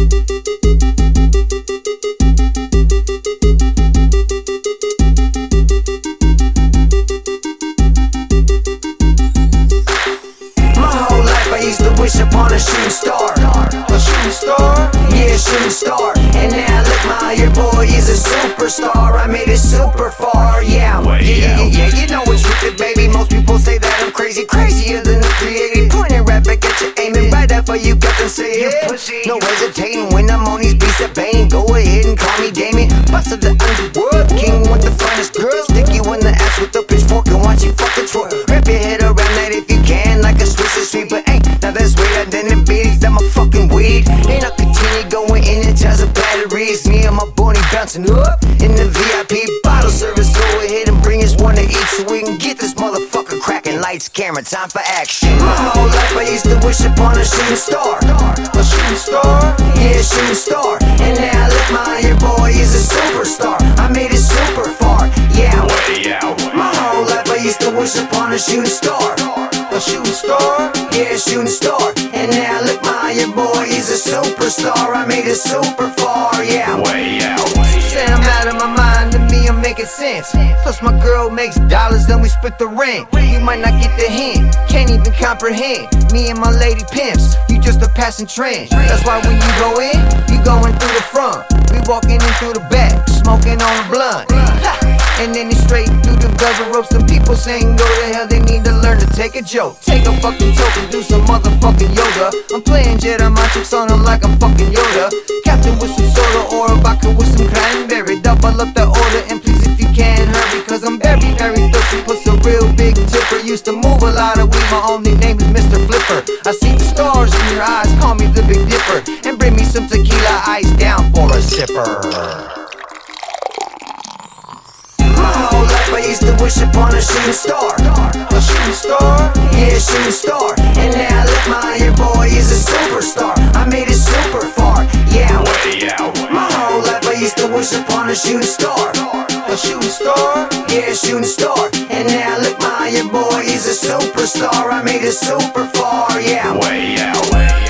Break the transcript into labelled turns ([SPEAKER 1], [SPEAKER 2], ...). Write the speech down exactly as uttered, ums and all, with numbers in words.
[SPEAKER 1] Used to wish upon a shooting star. A shooting star? Yeah, a shooting star. And now look, my your boy is a superstar. I made it super far, yeah. Yeah, yeah, yeah, yeah, you know it's wicked, baby. Most people say that I'm crazy, crazier than the creative. Pointing right back at you, aiming right after you got to say it. No hesitating when I'm on these beats of bang. Go ahead and call me Damien. Boss of the underworld, king with the finest girls. Stick you in the ass with the pitchfork and watch you fucking twirl. Wrap your head around that if you can, like a Swiss street, but ain't. Now that's weirder than the beats that my fucking weed. And I continue going in and charge the batteries. Me and my bunny bouncing up in the V I P bottle service. Go ahead and bring us one to eat so we can get this motherfucker cracking. Lights, camera, time for action. My whole life I used to wish upon a shooting star. A shooting star? Yeah, a shooting star. And now look, my your boy is a superstar. I made it super far, yeah. My whole life I used to wish upon a shooting star. A shooting star? Yeah, a shooting star. And now look, my your boy is a superstar. I made it super far, yeah.
[SPEAKER 2] Way out.
[SPEAKER 1] Say I'm out of my mind, to me I'm making sense. Plus my girl makes dollars, then we split the rent. You might not get the hint, can't even comprehend. Me and my lady pimps, you just a passing trend. That's why when you go in, you going through the front. We walking in through the back, smoking on a blunt. And then it's straight through the velvet ropes. Some people saying go to hell, they need to learn to take a joke. Take a fucking toke and do some motherfucking yoga. I'm playing Jedi mind tricks on them like I'm fucking Yoda. Captain with some soda or a vodka with some cranberry. Double up the order and please if you can hurry, cause I'm very, very thirsty. Plus a real big tipper. Used to move a lot of weed, my only name is Mister Flipper. I see the stars in your eyes, call me the Big Dipper. And bring me some tequila ice down for a sipper. My whole life I used to wish upon a shooting star. A shooting star? Yeah, a shooting star. And now look, my your boy is a superstar. I made it super far, yeah. My whole life I used to wish upon a shooting star. A shooting star? Yeah, a shooting star. And now look, my your boy is a superstar. I made it super far, yeah.
[SPEAKER 2] Way out.